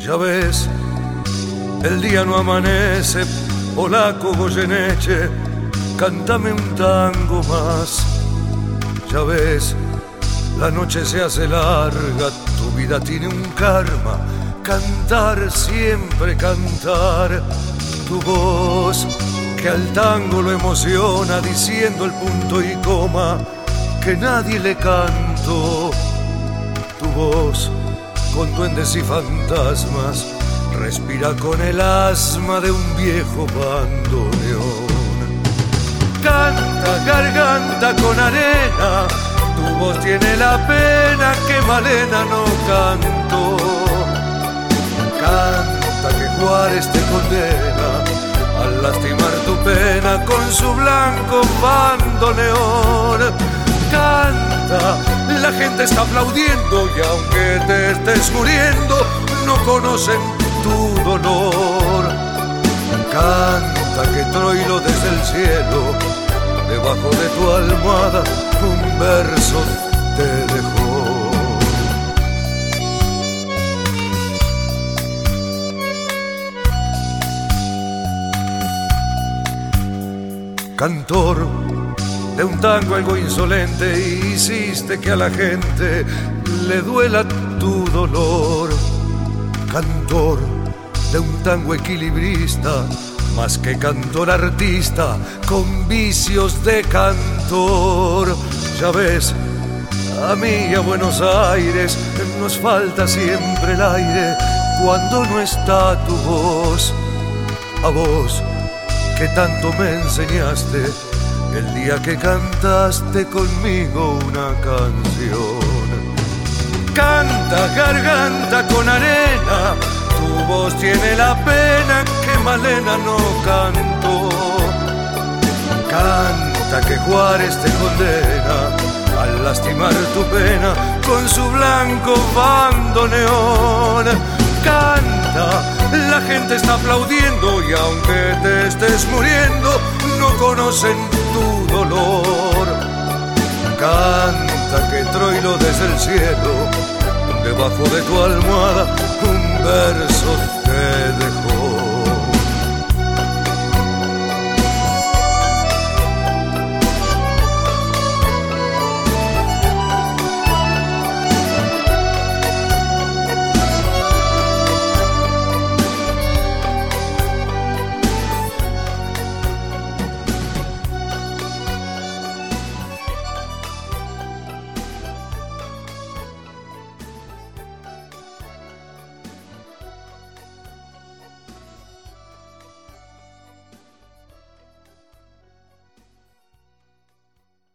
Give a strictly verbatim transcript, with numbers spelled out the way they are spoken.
Ya ves, el día no amanece, polaco Goyeneche, cántame un tango más. Ya ves, la noche se hace larga, tu vida tiene un karma, cantar, siempre cantar. Tu voz que al tango lo emociona, diciendo el punto y coma que nadie le cantó. Tu voz con duendes y fantasmas respira con el asma de un viejo bandoneón. Canta, garganta con arena, tu voz tiene la pena que Malena no cantó. Canta que Juárez te condena al lastimar tu pena con su blanco bandoneón. Canta, la gente está aplaudiendo y aunque te estés muriendo, no conocen tu dolor. Canta que Troilo desde el cielo, debajo de tu almohada, un verso te dejó. Cantor de un tango algo insolente, hiciste que a la gente le duela tu dolor. Cantor de un tango equilibrista, más que cantor artista, con vicios de cantor. Ya ves, a mí y a Buenos Aires nos falta siempre el aire cuando no está tu voz. A vos que tanto me enseñaste el día que cantaste conmigo una canción. Canta, garganta con arena, tu voz tiene la pena que Malena no cantó. Canta que Juárez te condena al lastimar tu pena con su blanco bandoneón. Canta, la gente está aplaudiendo y aunque te estés muriendo, no conocen tu dolor. Canta que Troilo desde el cielo, debajo de tu almohada, un verso te dejó.